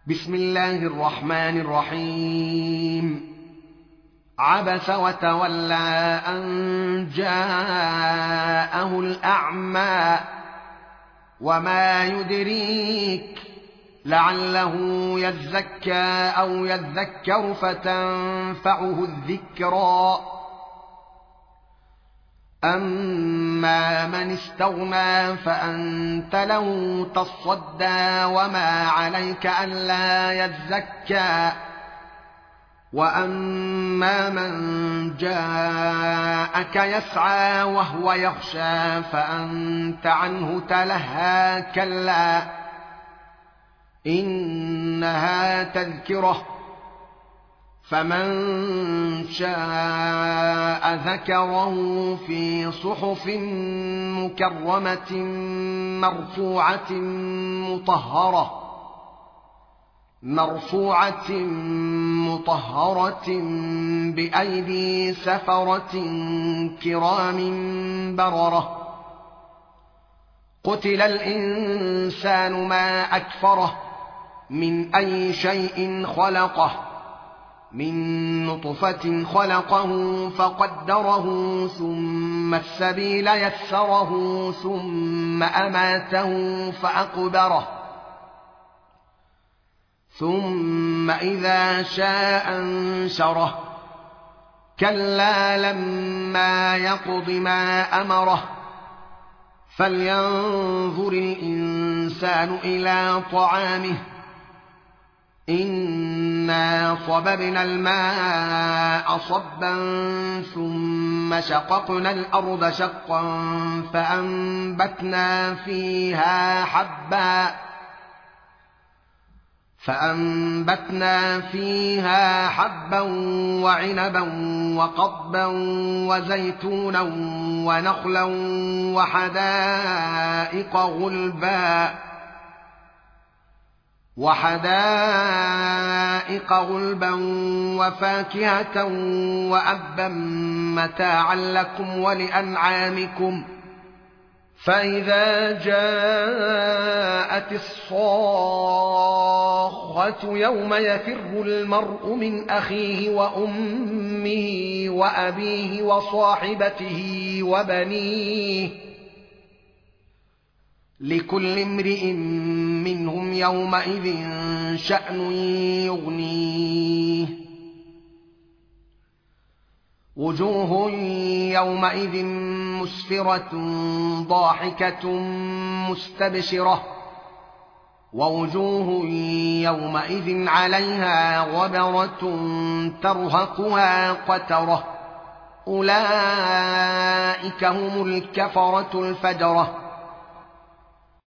بسم الله الرحمن الرحيم. عبس وتولى أن جاءه الأعمى وما يدريك لعله يزكى أو يذكر فتنفعه الذكرى. أما من استغنى فأنت له تصدى وما عليك ألا يزكى. وأما من جاءك يسعى وهو يخشى فأنت عنه تلهى. كلا إنها تذكرة فمن شاء ذكره في صحف مكرمة مرفوعة مطهرة بأيدي سفرة كرام بررة. قتل الإنسان ما أكفره من أي شيء خلقه من نطفة خلقه فقدره ثم السبيل يسره ثم أماته فأقبره ثم إذا شاء أنشره. كلا لما يقض ما أمره فلينظر الإنسان إلى طعامه إنا صببنا الماء صبا ثم شققنا الأرض شقا فأنبتنا فيها حبا وعنبا وقضبا وزيتونا ونخلا وحدائق غلبا وفاكهة وأبا متاعا لكم ولأنعامكم. فإذا جاءت الصاخة يوم يفر المرء من أخيه وأمه وأبيه وصاحبته وبنيه لكل امرئ منهم يومئذ شأن يغنيه. وجوه يومئذ مسفرة ضاحكة مستبشرة ووجوه يومئذ عليها غبرة ترهقها قترة. أولئك هم الكفرة الفجرة.